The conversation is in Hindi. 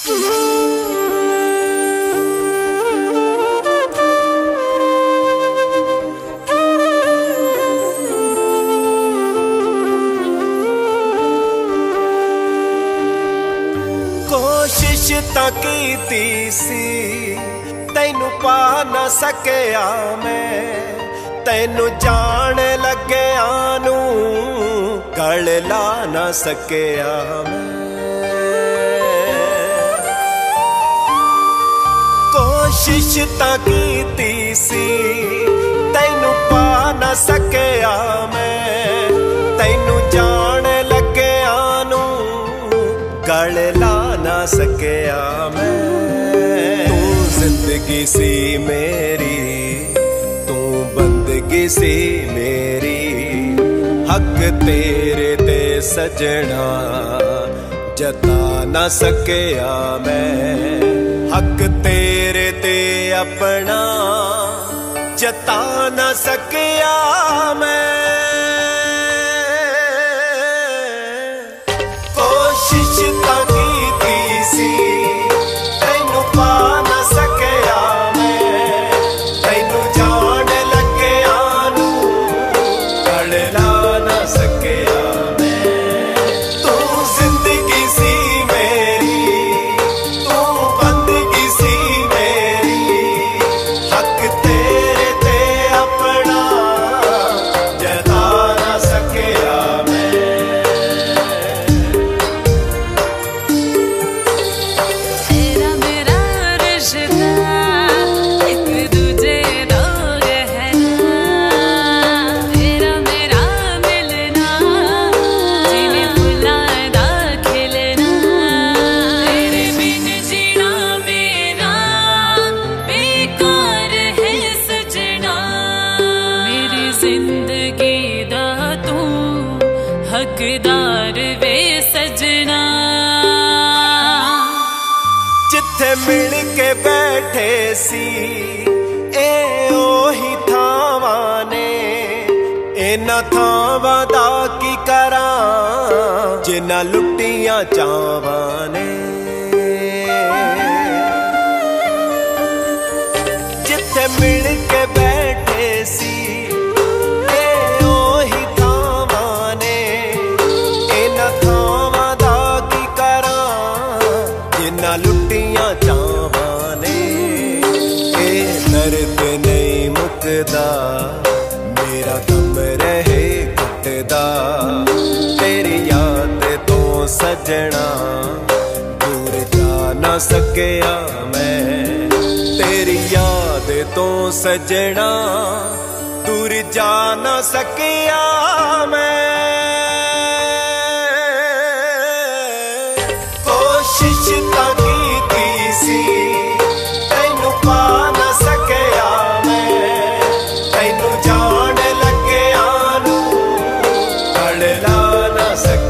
कोशिश तां कीती सी तैनू पा ना सकिया मैं, तैनू जान लग्या नू गल ला ना सकिया मैं। कोशिश तां कीती सी तैनू पा ना सकिया मैं, तैनू जान लग्या नू गल ला ना सकिया मैं। तू जिंदगी सी मेरी, तू बंदगी सी मेरी, हक तेरे ते सजना जता ना सकिया मैं। हक तेरे ते अपना जता ना सकिया मैं। कोशिश तां कीती सी तैनू पा ना सकिया मैं, तैनू जान लग्या नू गल ला ना सकिया मैं। तू जिंदगी सी मेरी, तू बंदगी सी मेरी, हक तेरे ते अपना जता ना सकिया मैं। हकदार वे सजना, जिथे मिल के बैठे सी ए ओही थावां ने, इन्हां थावां दा की करां जिन्हां लुटियां चावां ने। जिथे मिल के बैठे सी लुटियां चावां ने। ए दर्द नहीं मुकदा मेरा गम रहे घुटदा, तेरी याद तो सजना दूर जा ना सकिया मैं। तेरी याद तो सजना दूर जा ना सकिया मैं। कोशिश तां कीती सी तैनू पा ना सकिया मैं, तैनू जान लग्या नू गल ला ना सकिया।